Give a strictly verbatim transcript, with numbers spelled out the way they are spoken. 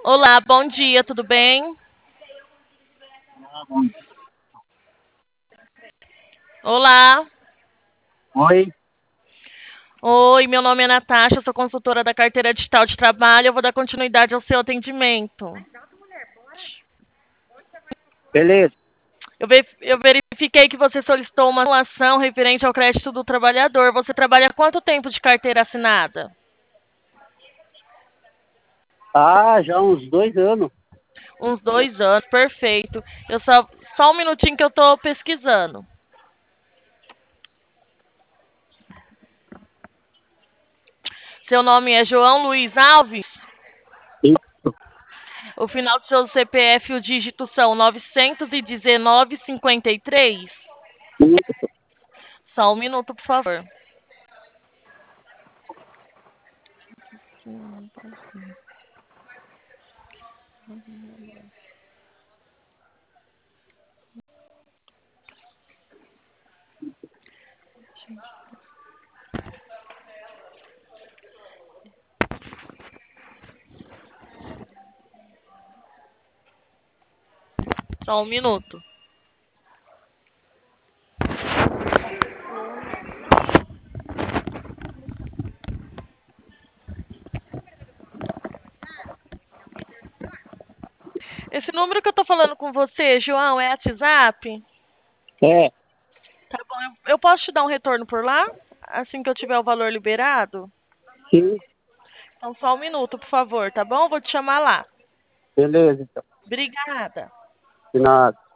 Olá, bom dia, tudo bem? Olá. Oi, Oi, meu nome é Natasha, sou consultora da carteira digital de trabalho. Eu vou dar continuidade ao seu atendimento. beleza. Eu, ve- eu verifiquei que você solicitou uma ação referente ao crédito do trabalhador. Você trabalha há quanto tempo de carteira assinada? Ah, já há uns dois anos. Uns dois anos, perfeito. Eu só, só um minutinho que eu estou pesquisando. Seu nome é João Luiz Alves? Isso, O final do seu C P F e o dígito são novecentos e dezenove cinquenta e três? isso. Só um minuto, por favor. Só um minuto. Esse número que eu tô falando com você, João, é WhatsApp? É, Tá bom, eu, eu posso te dar um retorno por lá? Assim que eu tiver o valor liberado? sim, Então, só um minuto, por favor, tá bom? Vou te chamar lá. beleza, então. Obrigada. De nada.